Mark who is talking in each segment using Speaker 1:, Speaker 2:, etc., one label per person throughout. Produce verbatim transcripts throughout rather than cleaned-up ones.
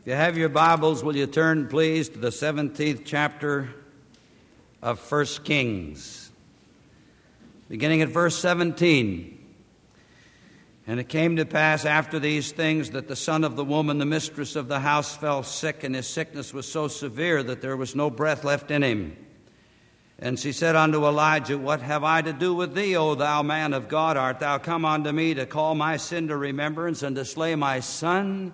Speaker 1: If you have your Bibles, will you turn, please, to the seventeenth chapter of First Kings, beginning at verse seventeen. And it came to pass after these things that the son of the woman, the mistress of the house, fell sick, and his sickness was so severe that there was no breath left in him. And she said unto Elijah, What have I to do with thee, O thou man of God? Art thou come unto me to call my sin to remembrance and to slay my son?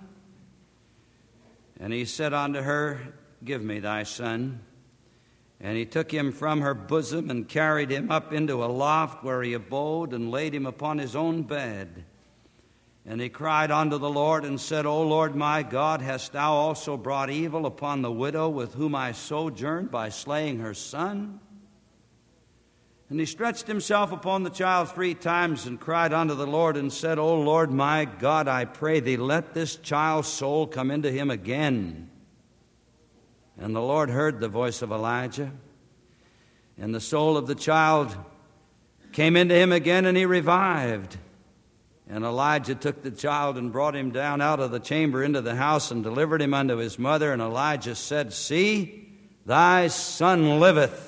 Speaker 1: And he said unto her, Give me thy son. And he took him from her bosom and carried him up into a loft where he abode and laid him upon his own bed. And he cried unto the Lord and said, O Lord my God, hast thou also brought evil upon the widow with whom I sojourned by slaying her son? And he stretched himself upon the child three times and cried unto the Lord and said, O Lord my God, I pray thee, let this child's soul come into him again. And the Lord heard the voice of Elijah, and the soul of the child came into him again, and he revived. And Elijah took the child and brought him down out of the chamber into the house and delivered him unto his mother. And Elijah said, See, thy son liveth.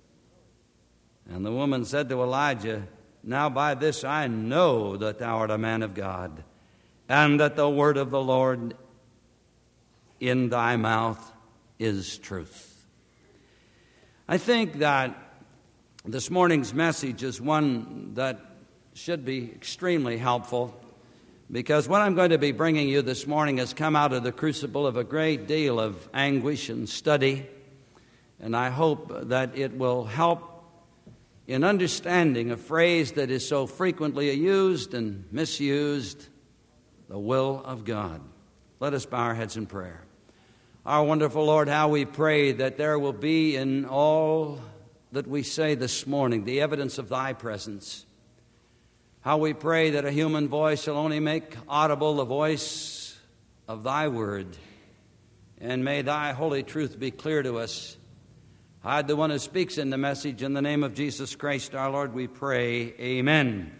Speaker 1: And the woman said to Elijah, Now by this I know that thou art a man of God, and that the word of the Lord in thy mouth is truth. I think that this morning's message is one that should be extremely helpful, because what I'm going to be bringing you this morning has come out of the crucible of a great deal of anguish and study, and I hope that it will help in understanding a phrase that is so frequently used and misused, the will of God. Let us bow our heads in prayer. Our wonderful Lord, how we pray that there will be in all that we say this morning the evidence of thy presence. How we pray that a human voice shall only make audible the voice of thy word. And may thy holy truth be clear to us. Hide the one who speaks in the message. In the name of Jesus Christ our Lord we pray. Amen.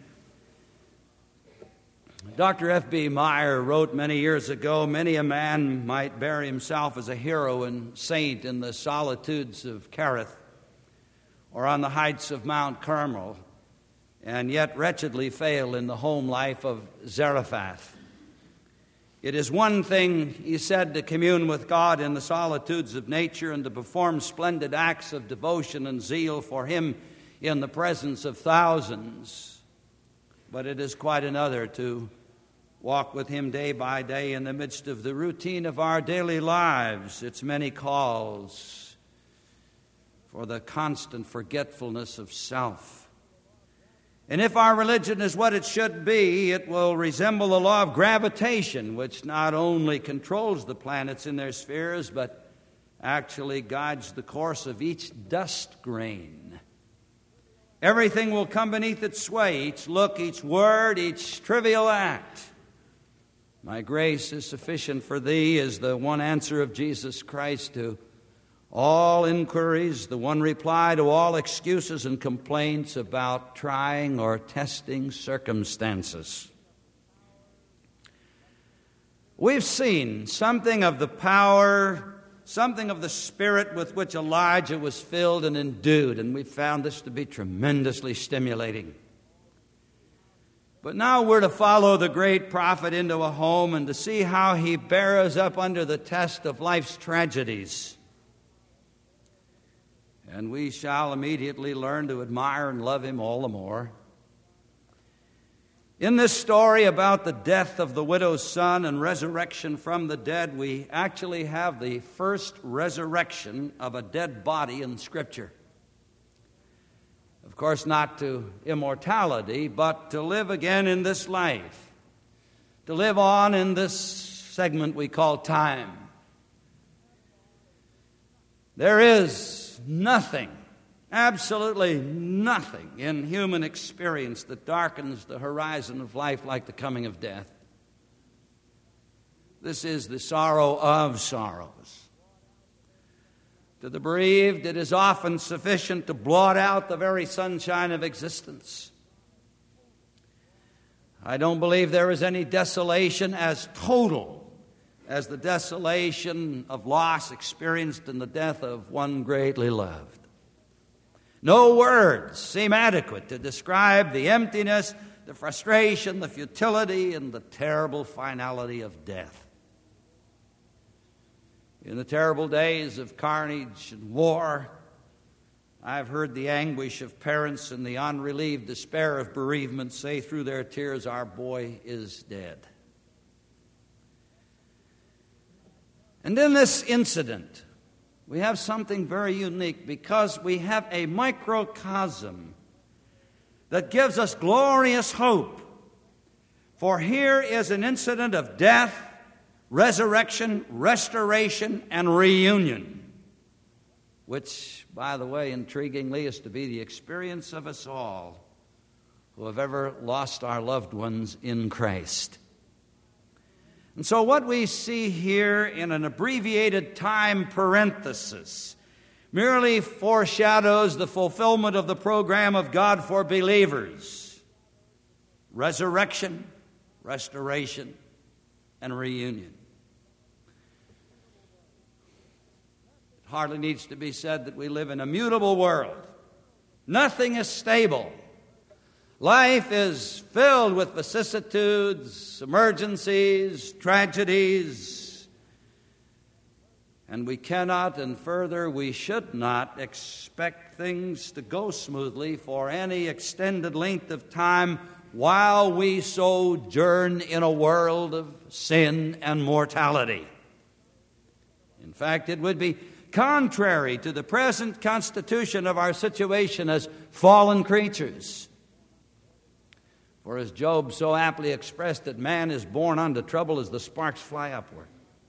Speaker 1: Doctor F B Meyer wrote many years ago, Many a man might bear himself as a hero and saint in the solitudes of Kerith or on the heights of Mount Carmel, and yet wretchedly fail in the home life of Zarephath. It is one thing, he said, to commune with God in the solitudes of nature and to perform splendid acts of devotion and zeal for him in the presence of thousands. But it is quite another to walk with him day by day in the midst of the routine of our daily lives, its many calls for the constant forgetfulness of self. And if our religion is what it should be, it will resemble the law of gravitation, which not only controls the planets in their spheres, but actually guides the course of each dust grain. Everything will come beneath its sway, each look, each word, each trivial act. My grace is sufficient for thee is the one answer of Jesus Christ to all inquiries, the one reply to all excuses and complaints about trying or testing circumstances. We've seen something of the power, something of the spirit with which Elijah was filled and endued, and we found this to be tremendously stimulating. But now we're to follow the great prophet into a home and to see how he bears up under the test of life's tragedies. And we shall immediately learn to admire and love him all the more. In this story about the death of the widow's son and resurrection from the dead, we actually have the first resurrection of a dead body in Scripture. Of course, not to immortality, but to live again in this life, to live on in this segment we call time. There is nothing, absolutely nothing in human experience that darkens the horizon of life like the coming of death. This is the sorrow of sorrows. To the bereaved, it is often sufficient to blot out the very sunshine of existence. I don't believe there is any desolation as total as the desolation of loss experienced in the death of one greatly loved. No words seem adequate to describe the emptiness, the frustration, the futility, and the terrible finality of death. In the terrible days of carnage and war, I've heard the anguish of parents and the unrelieved despair of bereavement say through their tears, "Our boy is dead." And in this incident, we have something very unique because we have a microcosm that gives us glorious hope. For here is an incident of death, resurrection, restoration, and reunion, which, by the way, intriguingly, is to be the experience of us all who have ever lost our loved ones in Christ. And so what we see here in an abbreviated time parenthesis merely foreshadows the fulfillment of the program of God for believers: resurrection, restoration, and reunion. It hardly needs to be said that we live in a mutable world. Nothing is stable. Life is filled with vicissitudes, emergencies, tragedies, and we cannot, and further, we should not expect things to go smoothly for any extended length of time while we sojourn in a world of sin and mortality. In fact, it would be contrary to the present constitution of our situation as fallen creatures. For as Job so aptly expressed it, man is born unto trouble as the sparks fly upward.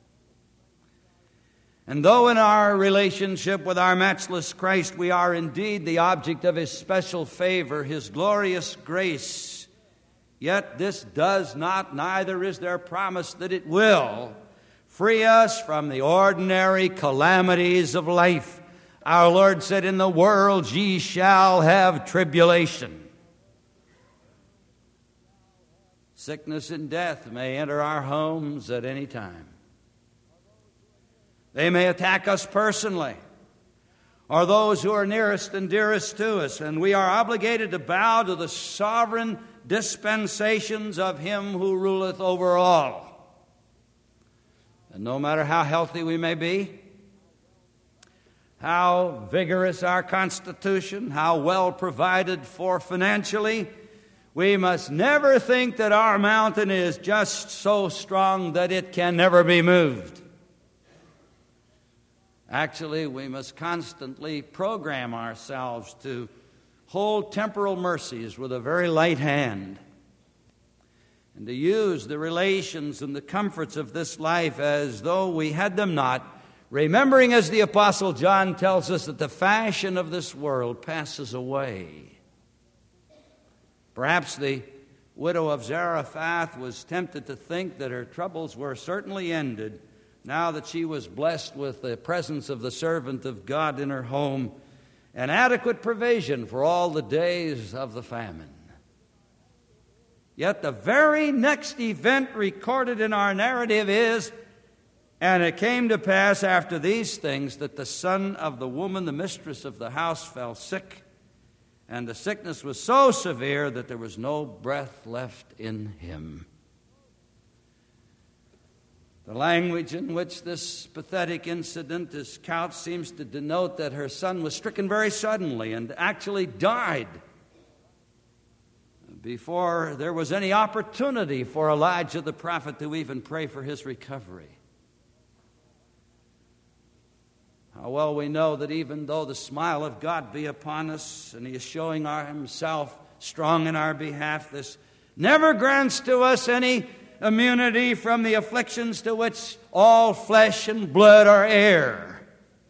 Speaker 1: And though in our relationship with our matchless Christ we are indeed the object of His special favor, His glorious grace, yet this does not, neither is there promise that it will, free us from the ordinary calamities of life. Our Lord said, "In the world ye shall have tribulation." Sickness and death may enter our homes at any time. They may attack us personally, or those who are nearest and dearest to us, and we are obligated to bow to the sovereign dispensations of Him who ruleth over all. And no matter how healthy we may be, how vigorous our constitution, how well provided for financially, we must never think that our mountain is just so strong that it can never be moved. Actually, we must constantly program ourselves to hold temporal mercies with a very light hand and to use the relations and the comforts of this life as though we had them not, remembering, as the Apostle John tells us, that the fashion of this world passes away. Perhaps the widow of Zarephath was tempted to think that her troubles were certainly ended now that she was blessed with the presence of the servant of God in her home and adequate provision for all the days of the famine. Yet the very next event recorded in our narrative is, "And it came to pass after these things that the son of the woman, the mistress of the house, fell sick. And the sickness was so severe that there was no breath left in him." The language in which this pathetic incident is couched seems to denote that her son was stricken very suddenly and actually died before there was any opportunity for Elijah the prophet to even pray for his recovery. How well we know that even though the smile of God be upon us and He is showing our, Himself strong in our behalf, this never grants to us any immunity from the afflictions to which all flesh and blood are heir.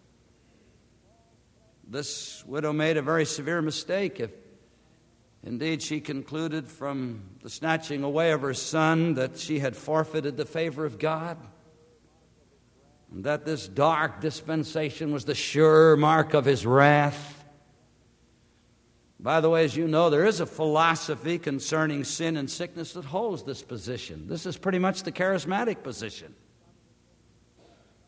Speaker 1: This widow made a very severe mistake if indeed she concluded from the snatching away of her son that she had forfeited the favor of God, and that this dark dispensation was the sure mark of His wrath. By the way, as you know, there is a philosophy concerning sin and sickness that holds this position. This is pretty much the charismatic position.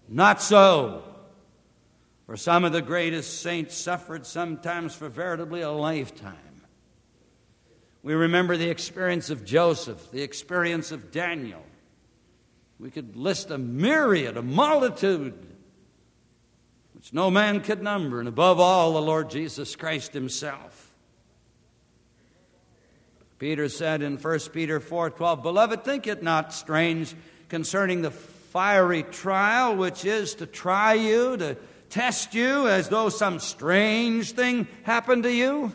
Speaker 1: Not so. For some of the greatest saints suffered sometimes for veritably a lifetime. We remember the experience of Joseph, the experience of Daniel. We could list a myriad, a multitude, which no man could number, and above all, the Lord Jesus Christ himself. Peter said in First Peter four twelve, "Beloved, think it not strange concerning the fiery trial, which is to try you, to test you, as though some strange thing happened to you."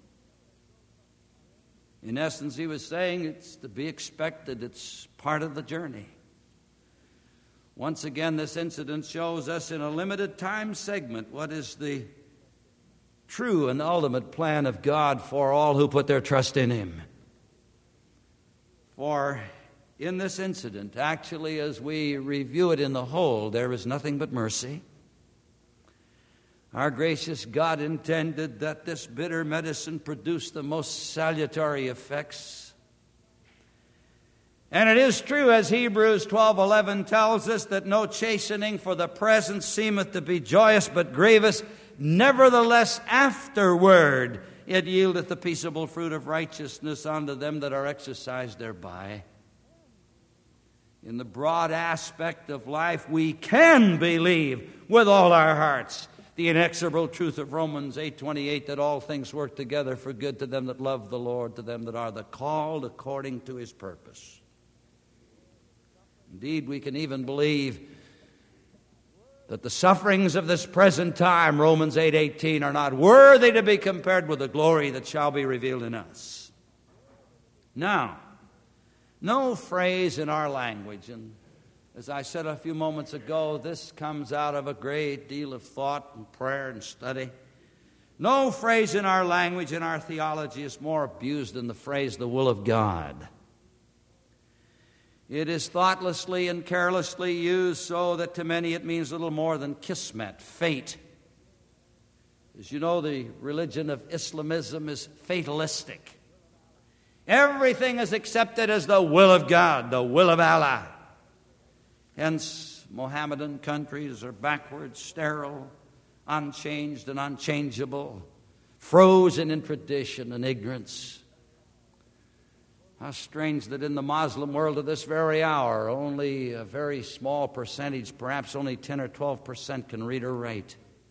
Speaker 1: In essence, he was saying it's to be expected. It's part of the journey. Once again, this incident shows us in a limited time segment what is the true and ultimate plan of God for all who put their trust in him. For in this incident, actually, as we review it in the whole, there is nothing but mercy. Our gracious God intended that this bitter medicine produce the most salutary effects. And it is true, as Hebrews twelve eleven tells us, that no chastening for the present seemeth to be joyous but grievous. Nevertheless, afterward it yieldeth the peaceable fruit of righteousness unto them that are exercised thereby. In the broad aspect of life, we can believe with all our hearts the inexorable truth of Romans eight twenty-eight, that all things work together for good to them that love the Lord, to them that are the called according to his purpose. Indeed, we can even believe that the sufferings of this present time, Romans eight eighteen, are not worthy to be compared with the glory that shall be revealed in us. Now, no phrase in our language, and as I said a few moments ago, this comes out of a great deal of thought and prayer and study. No phrase in our language, in our theology, is more abused than the phrase, the will of God. It is thoughtlessly and carelessly used so that to many it means little more than kismet, fate. As you know, the religion of Islamism is fatalistic. Everything is accepted as the will of God, the will of Allah. Hence, Mohammedan countries are backward, sterile, unchanged and unchangeable, frozen in tradition and ignorance. How strange that in the Muslim world of this very hour, only a very small percentage, perhaps only ten or twelve percent, can read or write.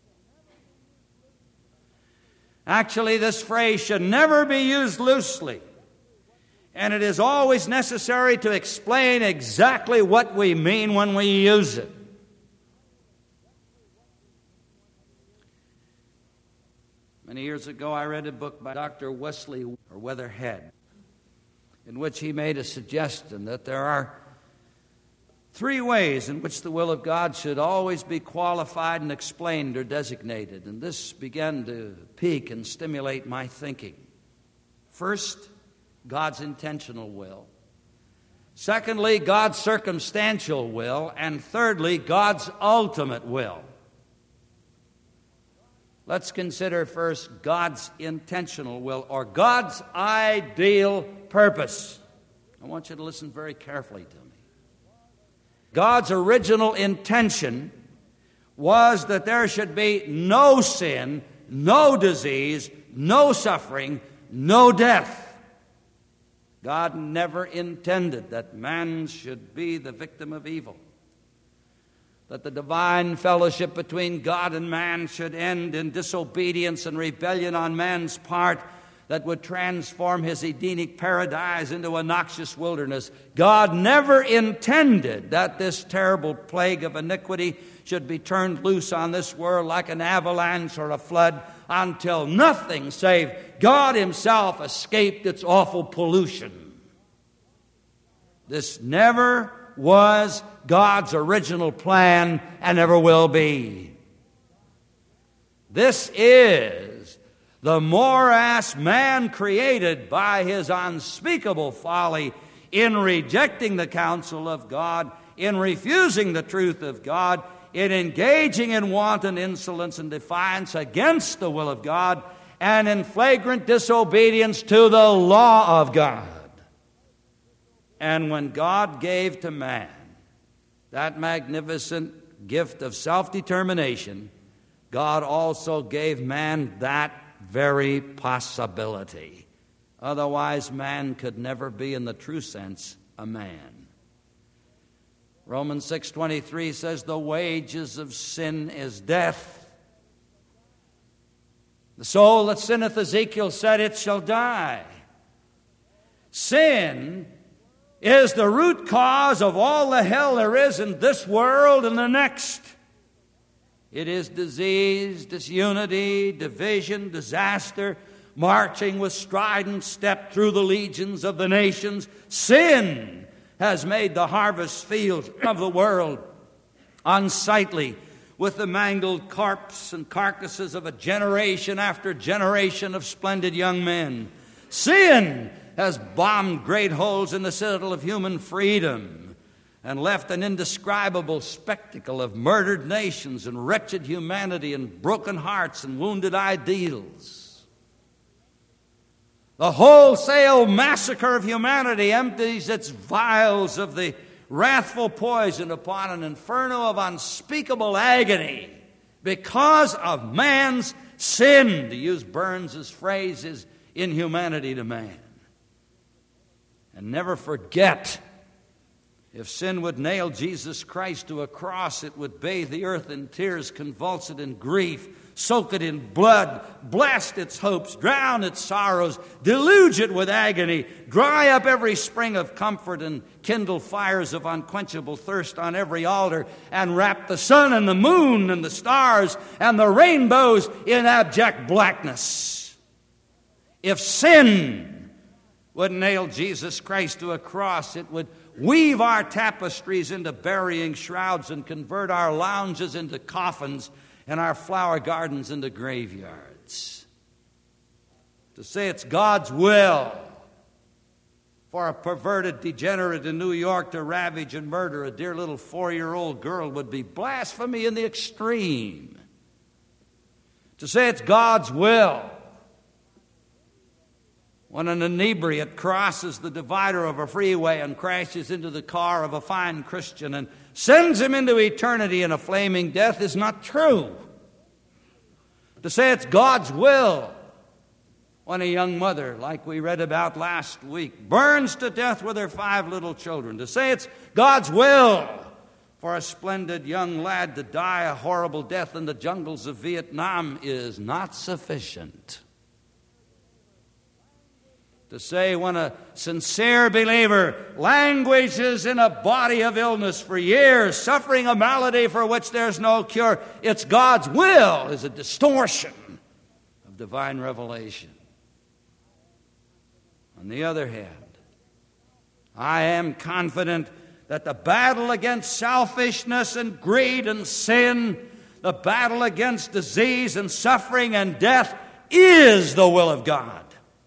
Speaker 1: Actually, this phrase should never be used loosely, and it is always necessary to explain exactly what we mean when we use it. Many years ago, I read a book by Doctor Wesley or Weatherhead, in which he made a suggestion that there are three ways in which the will of God should always be qualified and explained or designated. And this began to pique and stimulate my thinking. First, God's intentional will. Secondly, God's circumstantial will. And thirdly, God's ultimate will. Let's consider first God's intentional will, or God's ideal purpose. I want you to listen very carefully to me. God's original intention was that there should be no sin, no disease, no suffering, no death. God never intended that man should be the victim of evil, that the divine fellowship between God and man should end in disobedience and rebellion on man's part that would transform his Edenic paradise into a noxious wilderness. God never intended that this terrible plague of iniquity should be turned loose on this world like an avalanche or a flood until nothing save God himself escaped its awful pollution. This never was God's original plan and never will be. This is the morass man created by his unspeakable folly in rejecting the counsel of God, in refusing the truth of God, in engaging in wanton insolence and defiance against the will of God, and in flagrant disobedience to the law of God. And when God gave to man that magnificent gift of self-determination, God also gave man that very possibility. Otherwise, man could never be, in the true sense, a man. Romans six twenty-three says, the wages of sin is death. The soul that sinneth, Ezekiel said, it shall die. Sin is the root cause of all the hell there is in this world and the next. It is disease, disunity, division, disaster, marching with strident step through the legions of the nations. Sin has made the harvest fields of the world unsightly, with the mangled corpse and carcasses of a generation after generation of splendid young men. Sin has bombed great holes in the citadel of human freedom and left an indescribable spectacle of murdered nations and wretched humanity and broken hearts and wounded ideals. The wholesale massacre of humanity empties its vials of the wrathful poison upon an inferno of unspeakable agony because of man's sin, to use Burns's phrase, his inhumanity to man. And never forget, if sin would nail Jesus Christ to a cross, it would bathe the earth in tears, convulse it in grief, soak it in blood, blast its hopes, drown its sorrows, deluge it with agony, dry up every spring of comfort, and kindle fires of unquenchable thirst on every altar, and wrap the sun and the moon and the stars and the rainbows in abject blackness. If sin would nail Jesus Christ to a cross, it would weave our tapestries into burying shrouds and convert our lounges into coffins and our flower gardens into graveyards. To say it's God's will for a perverted degenerate in New York to ravage and murder a dear little four-year-old girl would be blasphemy in the extreme. To say it's God's will when an inebriate crosses the divider of a freeway and crashes into the car of a fine Christian and sends him into eternity in a flaming death is not true. To say it's God's will when a young mother, like we read about last week, burns to death with her five little children. To say it's God's will for a splendid young lad to die a horrible death in the jungles of Vietnam is not sufficient. To say when a sincere believer languishes in a body of illness for years, suffering a malady for which there's no cure, it's God's will is a distortion of divine revelation. On the other hand, I am confident that the battle against selfishness and greed and sin, the battle against disease and suffering and death, is the will of God.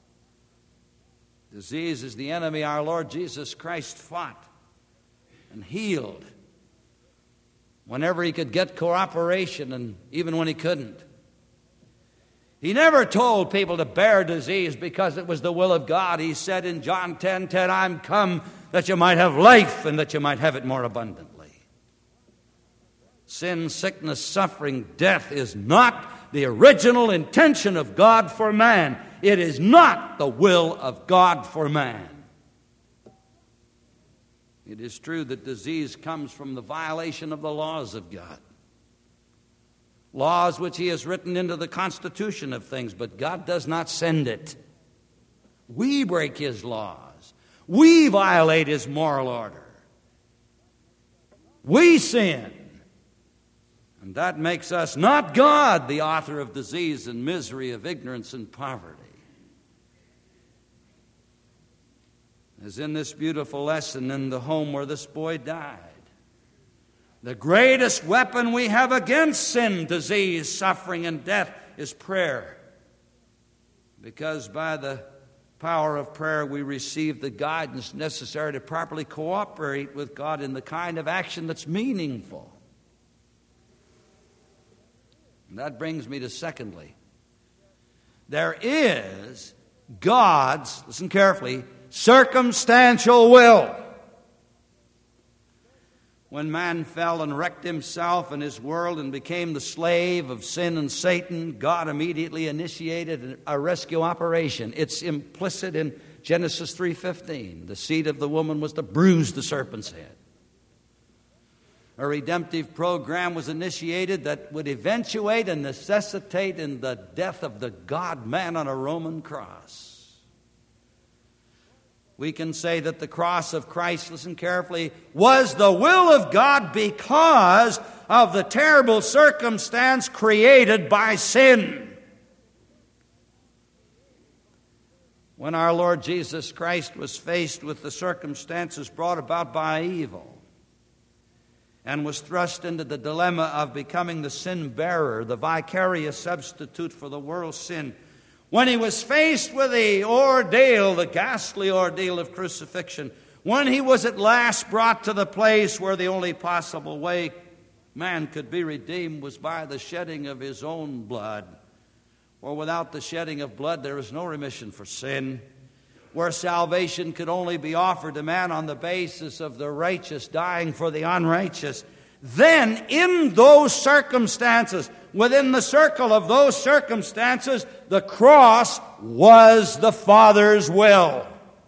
Speaker 1: Disease is the enemy our Lord Jesus Christ fought and healed whenever he could get cooperation and even when he couldn't. He never told people to bear disease because it was the will of God. He said in John ten ten, I'm come that you might have life and that you might have it more abundantly. Sin, sickness, suffering, death is not the original intention of God for man. It is not the will of God for man. It is true that disease comes from the violation of the laws of God. Laws which he has written into the constitution of things, but God does not send it. We break his laws. We violate his moral order. We sin. And that makes us not God, the author of disease and misery, of ignorance and poverty. As in this beautiful lesson in the home where this boy died, the greatest weapon we have against sin, disease, suffering, and death is prayer. Because by the power of prayer we receive the guidance necessary to properly cooperate with God in the kind of action that's meaningful. And that brings me to secondly, there is God's, listen carefully, circumstantial will. When man fell and wrecked himself and his world and became the slave of sin and Satan, God immediately initiated a rescue operation. It's implicit in Genesis three fifteen. The seed of the woman was to bruise the serpent's head. A redemptive program was initiated that would eventuate and necessitate in the death of the God-man on a Roman cross. We can say that the cross of Christ, listen carefully, was the will of God because of the terrible circumstance created by sin. When our Lord Jesus Christ was faced with the circumstances brought about by evil and was thrust into the dilemma of becoming the sin bearer, the vicarious substitute for the world's sin, when he was faced with the ordeal, the ghastly ordeal of crucifixion, when he was at last brought to the place where the only possible way man could be redeemed was by the shedding of his own blood, for without the shedding of blood there is no remission for sin, where salvation could only be offered to man on the basis of the righteous dying for the unrighteous, then in those circumstances, within the circle of those circumstances, the cross was the Father's will.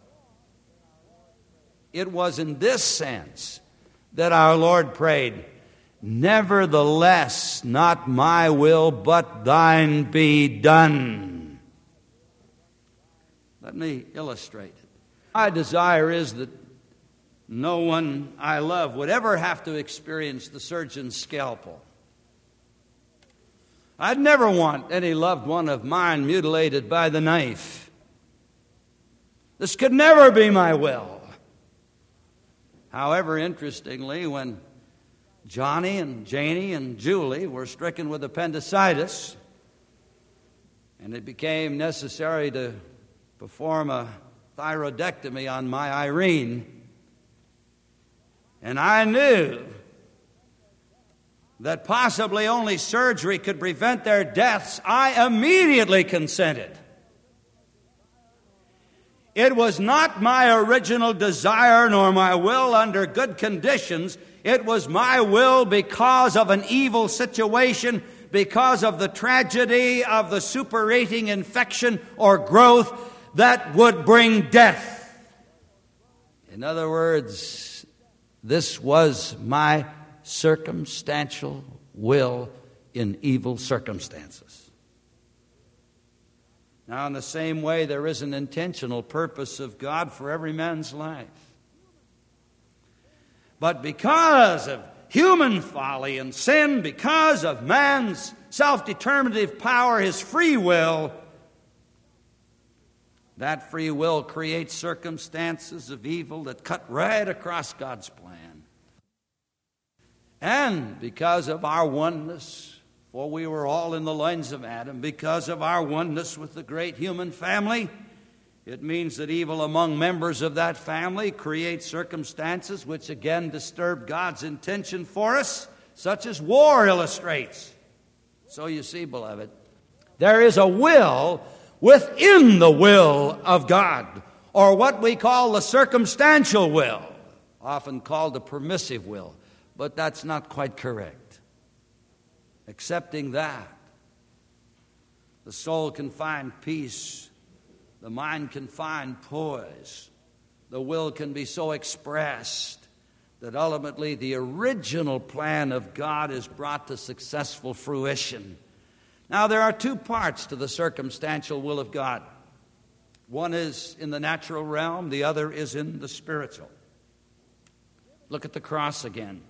Speaker 1: It was in this sense that our Lord prayed, "Nevertheless, not my will, but thine be done." Let me illustrate it. My desire is that no one I love would ever have to experience the surgeon's scalpel. I'd never want any loved one of mine mutilated by the knife. This could never be my will. However, interestingly, when Johnny and Janie and Julie were stricken with appendicitis, and it became necessary to perform a thyroidectomy on my Irene, and I knew that possibly only surgery could prevent their deaths, I immediately consented. It was not my original desire nor my will under good conditions. It was my will because of an evil situation, because of the tragedy of the suppurating infection or growth that would bring death. In other words, this was my circumstantial will in evil circumstances. Now, in the same way, there is an intentional purpose of God for every man's life. But because of human folly and sin, because of man's self-determinative power, his free will, that free will creates circumstances of evil that cut right across God's plan. And because of our oneness, for we were all in the lines of Adam, because of our oneness with the great human family, it means that evil among members of that family creates circumstances which again disturb God's intention for us, such as war illustrates. So you see, beloved, there is a will within the will of God, or what we call the circumstantial will, often called the permissive will, but that's not quite correct. Accepting that, the soul can find peace, the mind can find poise, the will can be so expressed that ultimately the original plan of God is brought to successful fruition. Now, there are two parts to the circumstantial will of God. One is in the natural realm, the other is in the spiritual. Look at the cross again.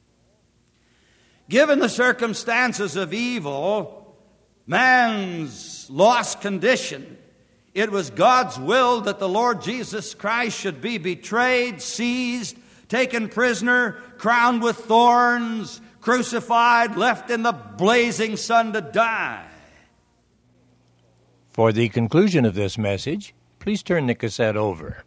Speaker 1: Given the circumstances of evil, man's lost condition, it was God's will that the Lord Jesus Christ should be betrayed, seized, taken prisoner, crowned with thorns, crucified, left in the blazing sun to die.
Speaker 2: For the conclusion of this message, please turn the cassette over.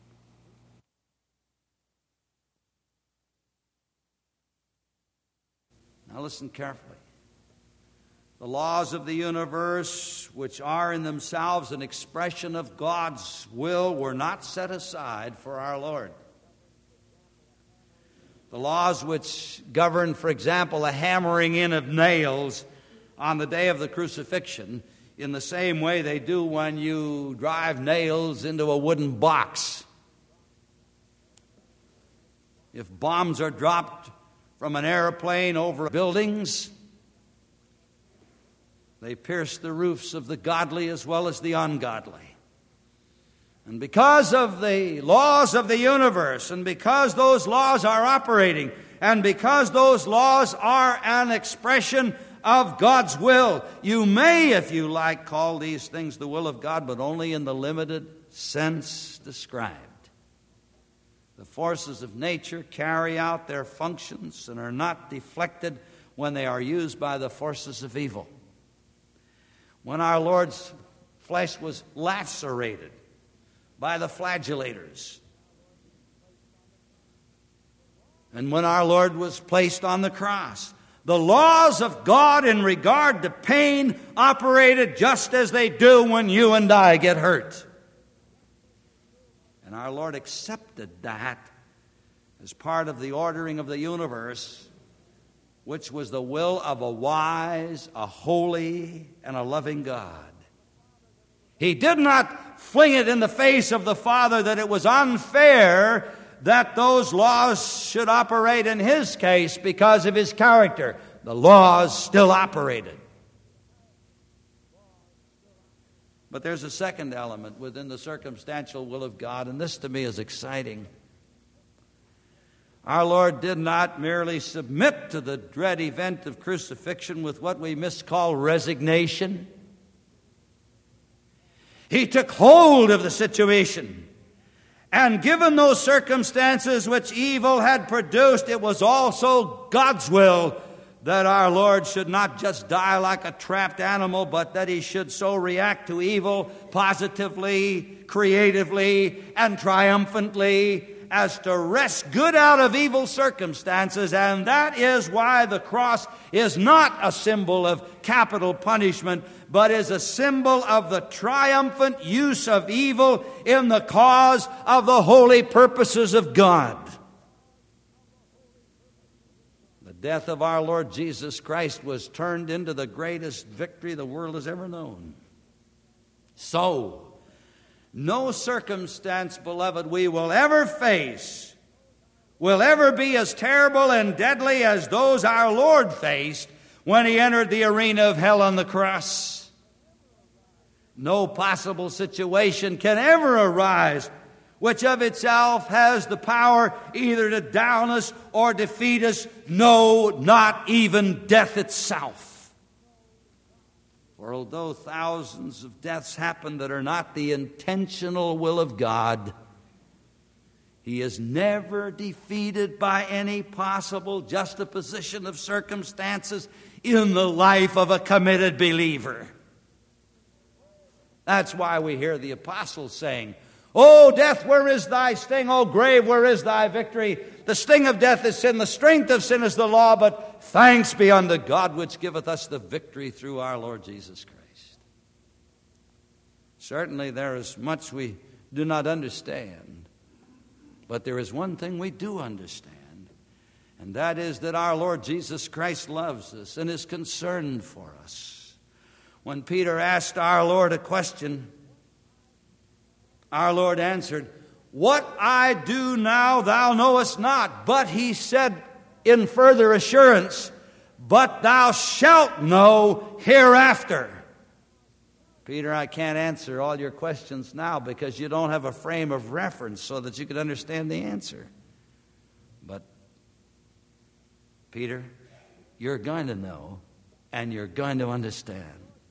Speaker 1: Now listen carefully. The laws of the universe, which are in themselves an expression of God's will, were not set aside for our Lord. The laws which govern, for example, the hammering in of nails on the day of the crucifixion, in the same way they do when you drive nails into a wooden box. If bombs are dropped from an airplane over buildings, they pierce the roofs of the godly as well as the ungodly. And because of the laws of the universe, and because those laws are operating, and because those laws are an expression of God's will, you may, if you like, call these things the will of God, but only in the limited sense described. The forces of nature carry out their functions and are not deflected when they are used by the forces of evil. When our Lord's flesh was lacerated by the flagellators, and when our Lord was placed on the cross, the laws of God in regard to pain operated just as they do when you and I get hurt. And our Lord accepted that as part of the ordering of the universe, which was the will of a wise, a holy, and a loving God. He did not fling it in the face of the Father that it was unfair that those laws should operate in his case because of his character. The laws still operated. But there's a second element within the circumstantial will of God, and this to me is exciting. Our Lord did not merely submit to the dread event of crucifixion with what we miscall resignation. He took hold of the situation. And given those circumstances which evil had produced, it was also God's will that our Lord should not just die like a trapped animal, but that he should so react to evil positively, creatively, and triumphantly as to wrest good out of evil circumstances. And that is why the cross is not a symbol of capital punishment, but is a symbol of the triumphant use of evil in the cause of the holy purposes of God. The death of our Lord Jesus Christ was turned into the greatest victory the world has ever known. So, no circumstance, beloved, we will ever face will ever be as terrible and deadly as those our Lord faced when he entered the arena of hell on the cross. No possible situation can ever arise which of itself has the power either to down us or defeat us. No, not even death itself. For although thousands of deaths happen that are not the intentional will of God, he is never defeated by any possible juxtaposition of circumstances in the life of a committed believer. That's why we hear the apostles saying, "O death, where is thy sting? O grave, where is thy victory? The sting of death is sin, the strength of sin is the law, but thanks be unto God which giveth us the victory through our Lord Jesus Christ." Certainly there is much we do not understand, but there is one thing we do understand, and that is that our Lord Jesus Christ loves us and is concerned for us. When Peter asked our Lord a question, our Lord answered, "What I do now thou knowest not." But he said in further assurance, "But thou shalt know hereafter." Peter, I can't answer all your questions now because you don't have a frame of reference so that you could understand the answer. But, Peter, you're going to know and you're going to understand.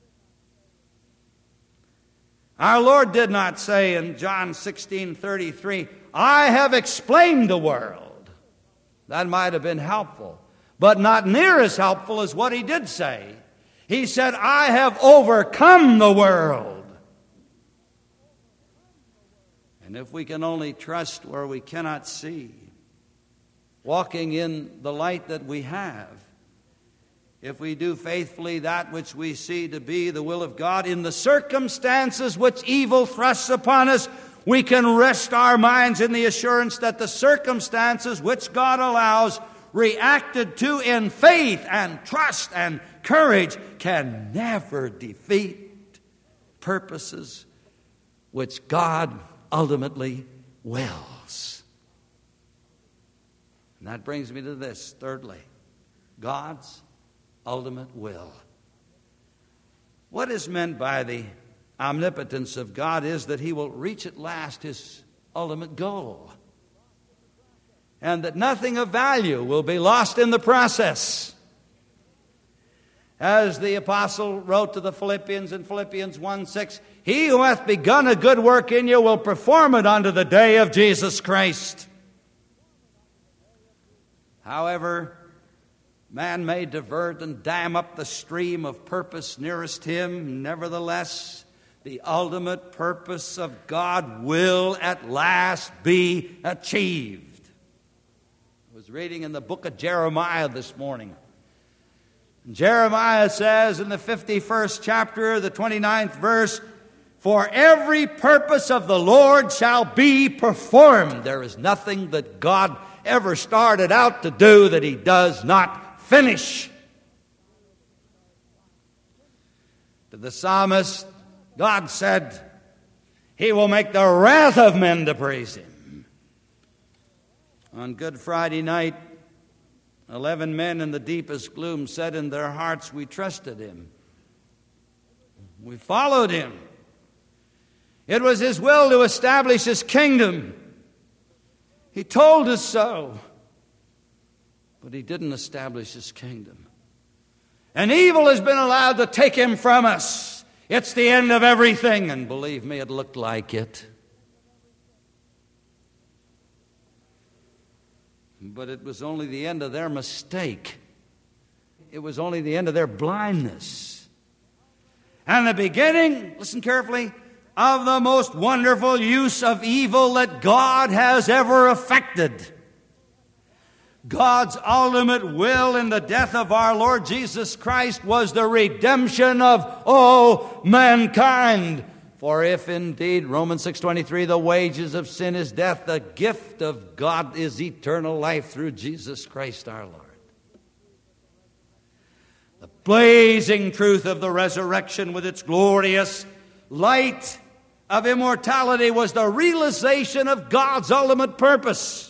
Speaker 1: Our Lord did not say in John sixteen thirty-three, "I have explained the world." That might have been helpful, but not near as helpful as what he did say. He said, "I have overcome the world." And if we can only trust where we cannot see, walking in the light that we have, if we do faithfully that which we see to be the will of God in the circumstances which evil thrusts upon us, we can rest our minds in the assurance that the circumstances which God allows, reacted to in faith and trust and courage, can never defeat purposes which God ultimately wills. And that brings me to this, thirdly, God's ultimate will. What is meant by the omnipotence of God is that He will reach at last His ultimate goal, and that nothing of value will be lost in the process. As the apostle wrote to the Philippians in Philippians one six, "He who hath begun a good work in you will perform it unto the day of Jesus Christ." However, man may divert and dam up the stream of purpose nearest him, nevertheless, the ultimate purpose of God will at last be achieved. I was reading in the book of Jeremiah this morning. Jeremiah says in the fifty-first chapter, the twenty-ninth verse, "For every purpose of the Lord shall be performed." There is nothing that God ever started out to do that He does not finish. To the psalmist, God said, He will make the wrath of men to praise Him. On Good Friday night, eleven men in the deepest gloom said in their hearts, "We trusted Him. We followed Him. It was His will to establish His kingdom. He told us so. But He didn't establish His kingdom. And evil has been allowed to take Him from us. It's the end of everything." And believe me, it looked like it. But it was only the end of their mistake. It was only the end of their blindness. And the beginning, listen carefully, of the most wonderful use of evil that God has ever effected. God's ultimate will in the death of our Lord Jesus Christ was the redemption of all mankind. For if indeed, Romans six twenty-three, the wages of sin is death, the gift of God is eternal life through Jesus Christ our Lord. The blazing truth of the resurrection with its glorious light of immortality was the realization of God's ultimate purpose.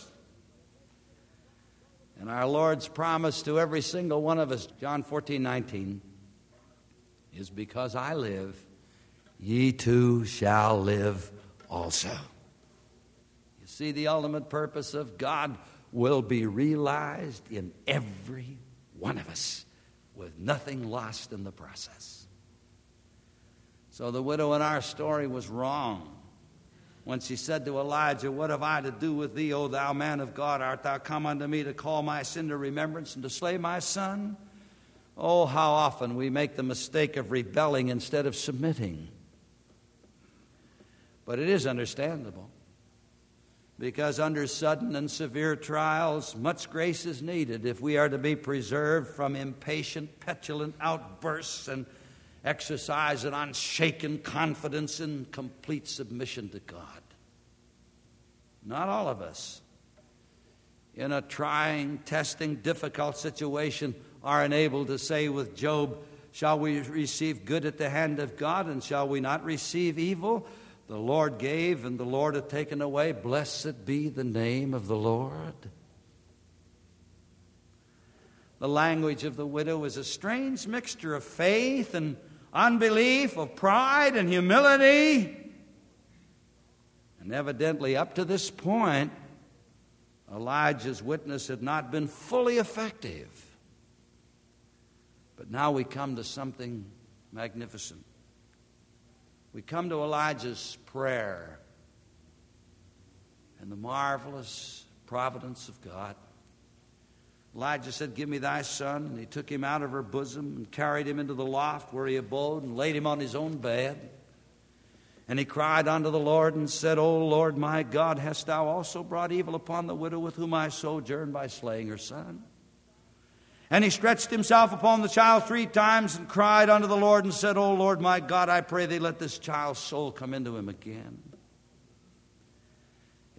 Speaker 1: And our Lord's promise to every single one of us, John fourteen nineteen, is because I live, ye too shall live also. You see, the ultimate purpose of God will be realized in every one of us, with nothing lost in the process. So the widow in our story was wrong when she said to Elijah, "What have I to do with thee, O thou man of God? Art thou come unto me to call my sin to remembrance and to slay my son?" Oh, how often we make the mistake of rebelling instead of submitting. But it is understandable, because under sudden and severe trials, much grace is needed if we are to be preserved from impatient, petulant outbursts and exercise an unshaken confidence in complete submission to God. Not all of us, in a trying, testing, difficult situation, are enabled to say with Job, "Shall we receive good at the hand of God, and shall we not receive evil? The Lord gave, and the Lord hath taken away. Blessed be the name of the Lord." The language of the widow is a strange mixture of faith and unbelief, of pride and humility. And evidently, up to this point, Elijah's witness had not been fully effective. But now we come to something magnificent. We come to Elijah's prayer and the marvelous providence of God. Elijah said, "Give me thy son." And he took him out of her bosom and carried him into the loft where he abode and laid him on his own bed. And he cried unto the Lord and said, "O Lord my God, hast thou also brought evil upon the widow with whom I sojourn by slaying her son?" And he stretched himself upon the child three times and cried unto the Lord and said, "O Lord my God, I pray thee, let this child's soul come into him again."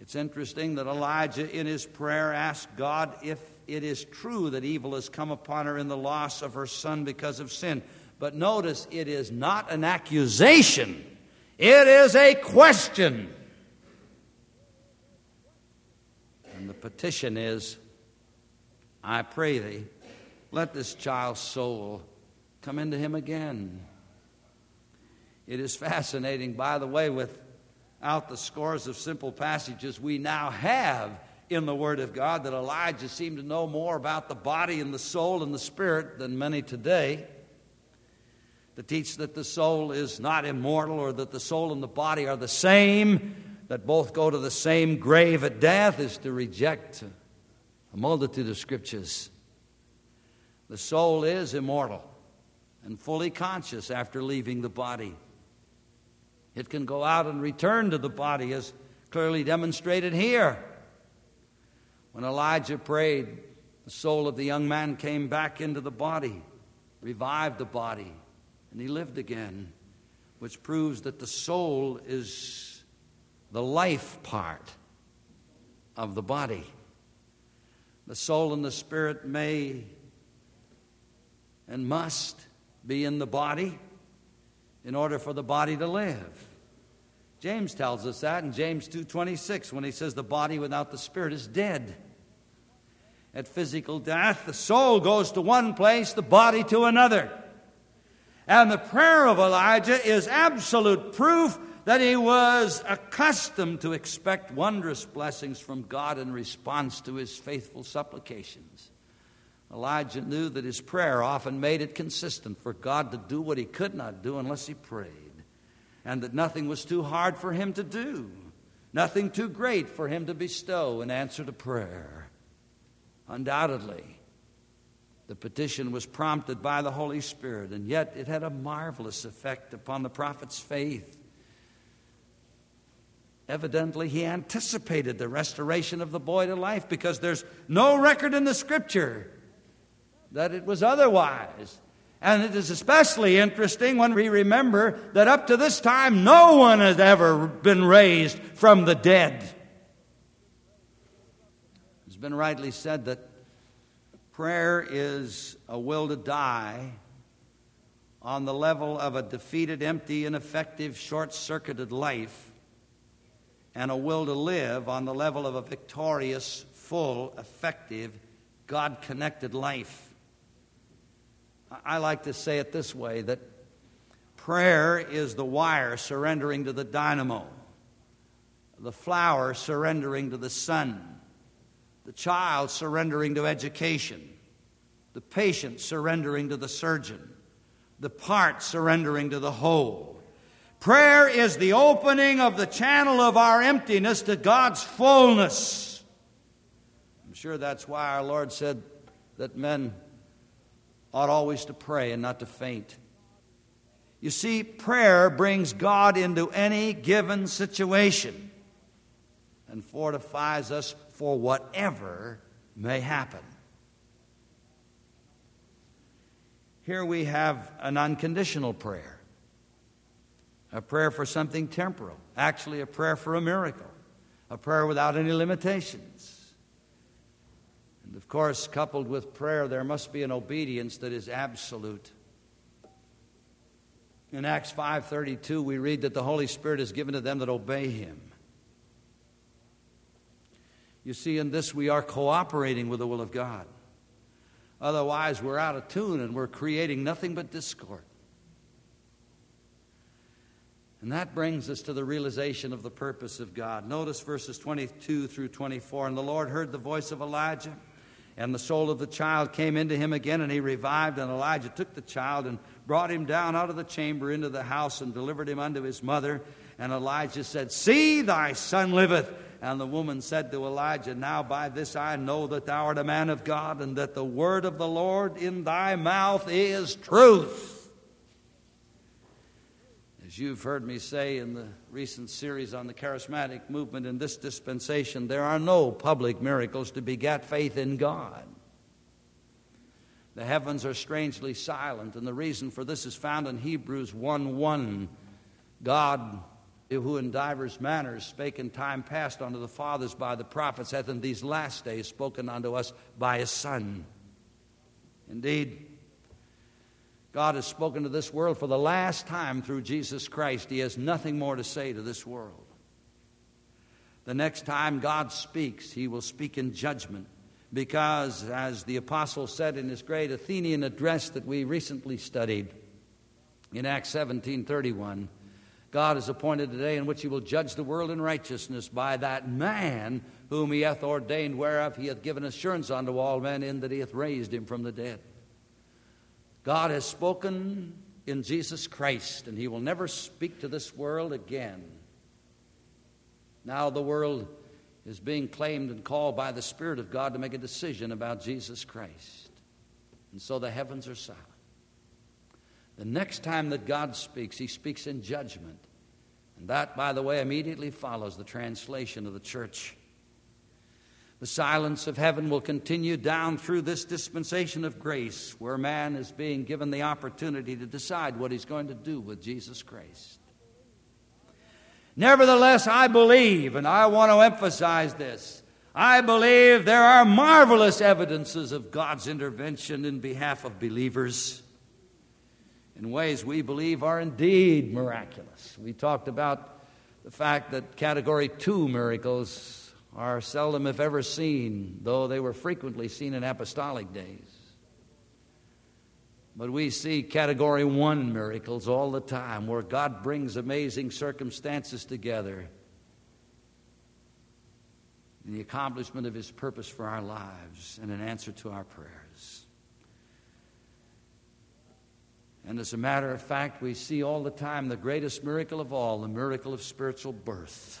Speaker 1: It's interesting that Elijah in his prayer asked God if it is true that evil has come upon her in the loss of her son because of sin. But notice, it is not an accusation. It is a question. And the petition is, I pray thee, let this child's soul come into him again. It is fascinating, by the way, without the scores of simple passages we now have in the Word of God, that Elijah seemed to know more about the body and the soul and the spirit than many today. To teach that the soul is not immortal, or that the soul and the body are the same, that both go to the same grave at death, is to reject a multitude of scriptures. The soul is immortal and fully conscious after leaving the body. It can go out and return to the body, as clearly demonstrated here. When Elijah prayed, the soul of the young man came back into the body, revived the body, and he lived again, which proves that the soul is the life part of the body. The soul and the spirit may and must be in the body in order for the body to live. James tells us that in James two twenty-six, when he says the body without the spirit is dead. At physical death, the soul goes to one place, the body to another. And the prayer of Elijah is absolute proof that he was accustomed to expect wondrous blessings from God in response to his faithful supplications. Elijah knew that his prayer often made it consistent for God to do what he could not do unless he prayed, and that nothing was too hard for him to do, nothing too great for him to bestow in answer to prayer. Undoubtedly, the petition was prompted by the Holy Spirit, and yet it had a marvelous effect upon the prophet's faith. Evidently, he anticipated the restoration of the boy to life, because there's no record in the Scripture that it was otherwise. And it is especially interesting when we remember that up to this time, no one has ever been raised from the dead. It's been rightly said that prayer is a will to die on the level of a defeated, empty, ineffective, short-circuited life, and a will to live on the level of a victorious, full, effective, God-connected life. I like to say it this way, that prayer is the wire surrendering to the dynamo, the flower surrendering to the sun, the child surrendering to education, the patient surrendering to the surgeon, the part surrendering to the whole. Prayer is the opening of the channel of our emptiness to God's fullness. I'm sure that's why our Lord said that men ought always to pray and not to faint. You see, prayer brings God into any given situation and fortifies us for whatever may happen. Here we have an unconditional prayer, a prayer for something temporal, actually a prayer for a miracle, a prayer without any limitations. And of course, coupled with prayer, there must be an obedience that is absolute. In Acts five thirty-two, we read that the Holy Spirit is given to them that obey Him. You see, in this we are cooperating with the will of God. Otherwise, we're out of tune and we're creating nothing but discord. And that brings us to the realization of the purpose of God. Notice verses twenty-two through twenty-four. And the Lord heard the voice of Elijah, and the soul of the child came into him again, and he revived. And Elijah took the child and brought him down out of the chamber into the house and delivered him unto his mother. And Elijah said, See, thy son liveth. And the woman said to Elijah, Now by this I know that thou art a man of God, and that the word of the Lord in thy mouth is truth. As you've heard me say in the recent series on the charismatic movement in this dispensation, there are no public miracles to beget faith in God. The heavens are strangely silent, and the reason for this is found in Hebrews one one. God who in divers manners spake in time past unto the fathers by the prophets, hath in these last days spoken unto us by his Son. Indeed, God has spoken to this world for the last time through Jesus Christ. He has nothing more to say to this world. The next time God speaks, he will speak in judgment, because, as the apostle said in his great Athenian address that we recently studied in Acts seventeen thirty-one, God has appointed a day in which he will judge the world in righteousness by that man whom he hath ordained, whereof he hath given assurance unto all men, in that he hath raised him from the dead. God has spoken in Jesus Christ, and he will never speak to this world again. Now the world is being claimed and called by the Spirit of God to make a decision about Jesus Christ. And so the heavens are silent. The next time that God speaks, he speaks in judgment. And that, by the way, immediately follows the translation of the church. The silence of heaven will continue down through this dispensation of grace, where man is being given the opportunity to decide what he's going to do with Jesus Christ. Nevertheless, I believe, and I want to emphasize this, I believe there are marvelous evidences of God's intervention in behalf of believers in ways we believe are indeed miraculous. We talked about the fact that Category two miracles are seldom, if ever, seen, though they were frequently seen in apostolic days. But we see Category one miracles all the time, where God brings amazing circumstances together in the accomplishment of his purpose for our lives and in answer to our prayers. And as a matter of fact, we see all the time the greatest miracle of all, the miracle of spiritual birth.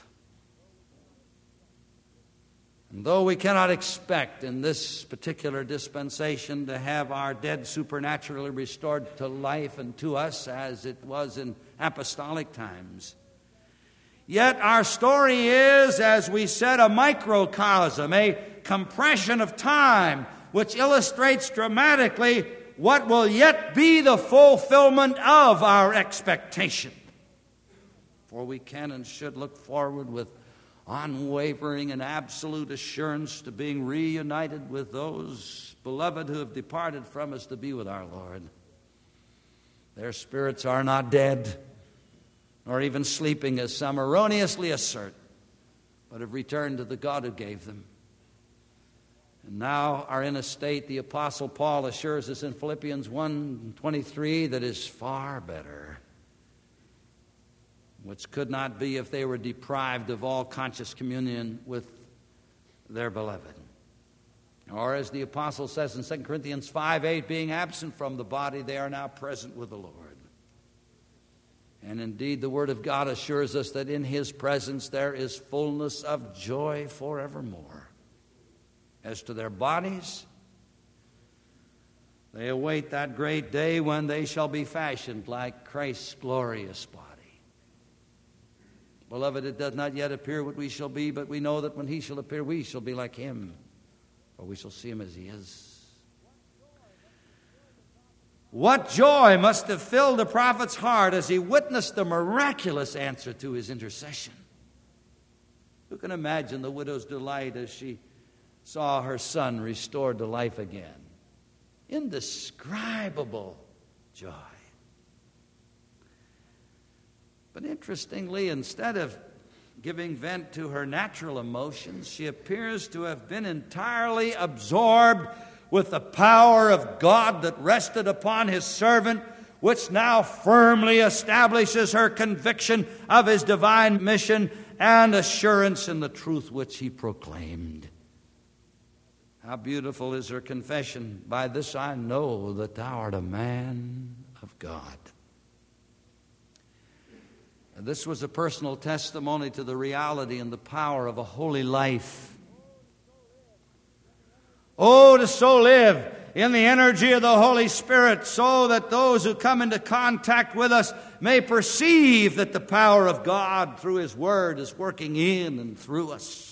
Speaker 1: And though we cannot expect in this particular dispensation to have our dead supernaturally restored to life and to us as it was in apostolic times, yet our story is, as we said, a microcosm, a compression of time, which illustrates dramatically what will yet be the fulfillment of our expectation. For we can and should look forward with unwavering and absolute assurance to being reunited with those beloved who have departed from us to be with our Lord. Their spirits are not dead, nor even sleeping, as some erroneously assert, but have returned to the God who gave them, and now are in a state, the Apostle Paul assures us in Philippians one twenty-three, that is far better, which could not be if they were deprived of all conscious communion with their beloved. Or as the Apostle says in Second Corinthians five eight, being absent from the body, they are now present with the Lord. And indeed, the Word of God assures us that in his presence there is fullness of joy forevermore. As to their bodies, they await that great day when they shall be fashioned like Christ's glorious body. Beloved, it does not yet appear what we shall be, but we know that when he shall appear, we shall be like him, for we shall see him as he is. What joy must have filled the prophet's heart as he witnessed the miraculous answer to his intercession. Who can imagine the widow's delight as she saw her son restored to life again? Indescribable joy. But interestingly, instead of giving vent to her natural emotions, she appears to have been entirely absorbed with the power of God that rested upon his servant, which now firmly establishes her conviction of his divine mission and assurance in the truth which he proclaimed. How beautiful is her confession. By this I know that thou art a man of God. And this was a personal testimony to the reality and the power of a holy life. Oh, to so live in the energy of the Holy Spirit, so that those who come into contact with us may perceive that the power of God through his word is working in and through us.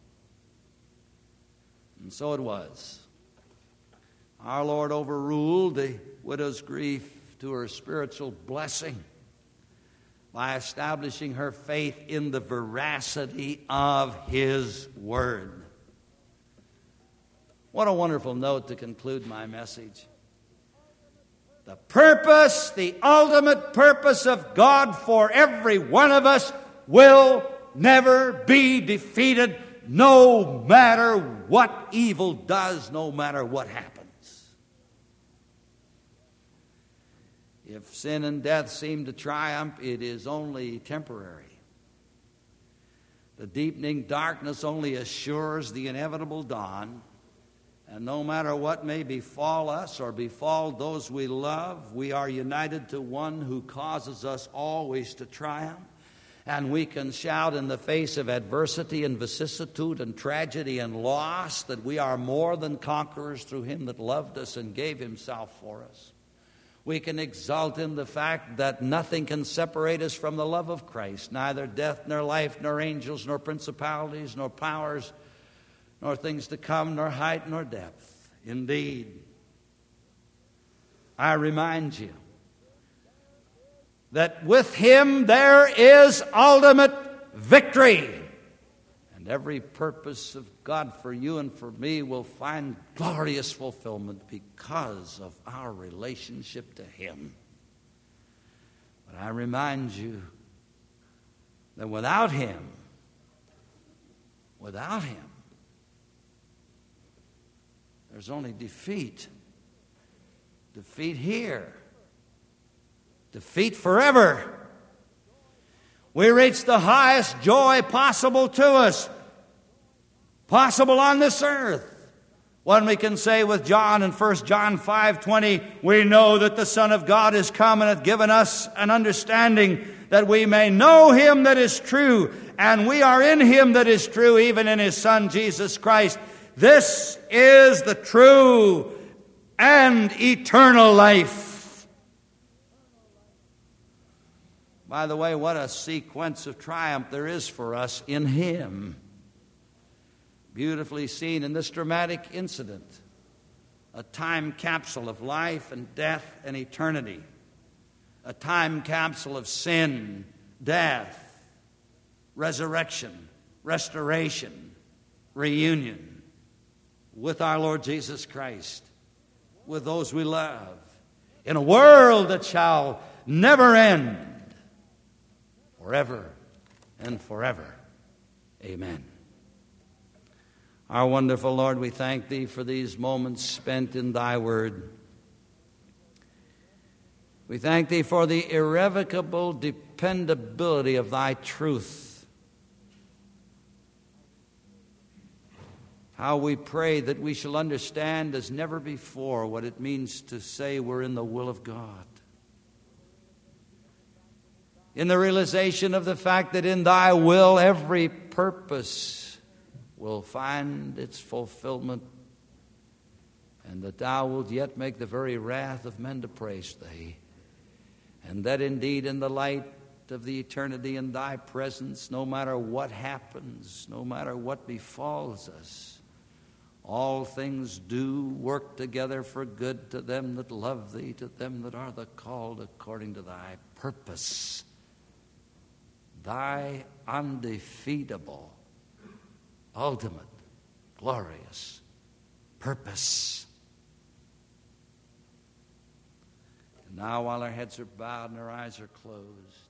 Speaker 1: And so it was. Our Lord overruled the widow's grief to her spiritual blessing by establishing her faith in the veracity of His Word. What a wonderful note to conclude my message. The purpose, the ultimate purpose of God for every one of us will never be defeated, no matter what evil does, no matter what happens. If sin and death seem to triumph, it is only temporary. The deepening darkness only assures the inevitable dawn. And no matter what may befall us or befall those we love, we are united to one who causes us always to triumph. And we can shout in the face of adversity and vicissitude and tragedy and loss that we are more than conquerors through Him that loved us and gave Himself for us. We can exult in the fact that nothing can separate us from the love of Christ, neither death nor life, nor angels, nor principalities, nor powers, nor things to come, nor height, nor depth. Indeed, I remind you that with Him there is ultimate victory. And every purpose of God for you and for me will find glorious fulfillment because of our relationship to Him. But I remind you that without Him, without Him, there's only defeat. Defeat here. Defeat forever. We reach the highest joy possible to us, possible on this earth, when we can say with John in First John five twenty, we know that the Son of God is come and hath given us an understanding that we may know Him that is true, and we are in Him that is true, even in His Son Jesus Christ. This is the true and eternal life. By the way, what a sequence of triumph there is for us in Him. Beautifully seen in this dramatic incident. A time capsule of life and death and eternity. A time capsule of sin, death, resurrection, restoration, reunion with our Lord Jesus Christ, with those we love, in a world that shall never end, forever and forever. Amen. Our wonderful Lord, we thank Thee for these moments spent in Thy Word. We thank Thee for the irrevocable dependability of Thy truth. How we pray that we shall understand as never before what it means to say we're in the will of God. In the realization of the fact that in Thy will every purpose will find its fulfillment, and that Thou wilt yet make the very wrath of men to praise Thee, and that indeed in the light of the eternity in Thy presence, no matter what happens, no matter what befalls us, all things do work together for good to them that love Thee, to them that are the called according to Thy purpose, Thy undefeatable, ultimate, glorious purpose. And now, while our heads are bowed and our eyes are closed,